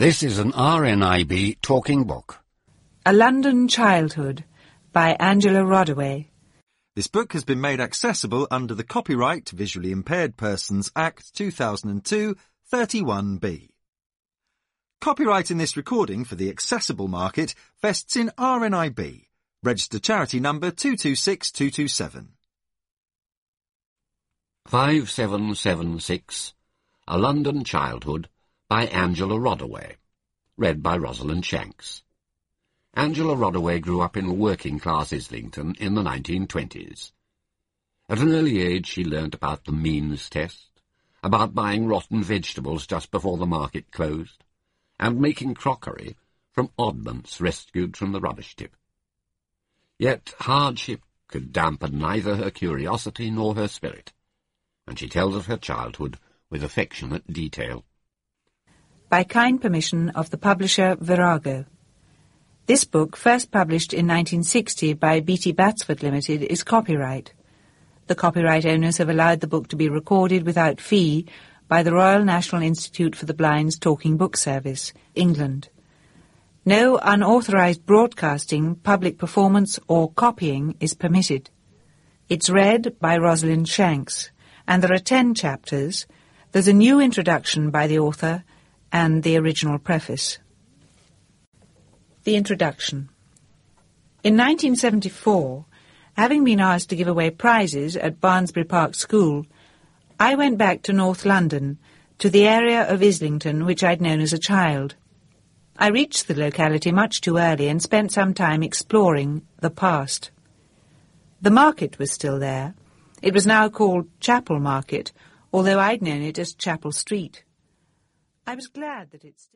This is an RNIB talking book. A London Childhood by Angela Rodaway. This book has been made accessible under the Copyright Visually Impaired Persons Act 2002 31B. Copyright in this recording for the accessible market vests in RNIB, registered charity number 226227. 5776, A London Childhood by Angela Rodaway, read by Rosalind Shanks. Angela Rodaway grew up in working-class Islington in the 1920s. At an early age she learnt about the means test, about buying rotten vegetables just before the market closed, and making crockery from oddments rescued from the rubbish tip. Yet hardship could dampen neither her curiosity nor her spirit, and she tells of her childhood with affectionate detail. By kind permission of the publisher Virago. This book, first published in 1960 by Beatty Batsford Limited, is copyright. The copyright owners have allowed the book to be recorded without fee by the Royal National Institute for the Blind's Talking Book Service, England. No unauthorised broadcasting, public performance or copying is permitted. It's read by Rosalind Shanks, and there are 10 chapters. There's a new introduction by the author and the original preface. The introduction. In 1974, having been asked to give away prizes at Barnsbury Park School, I went back to North London, to the area of Islington which I'd known as a child. I reached the locality much too early and spent some time exploring the past. The market was still there. It was now called Chapel Market, although I'd known it as Chapel Street. I was glad that it still...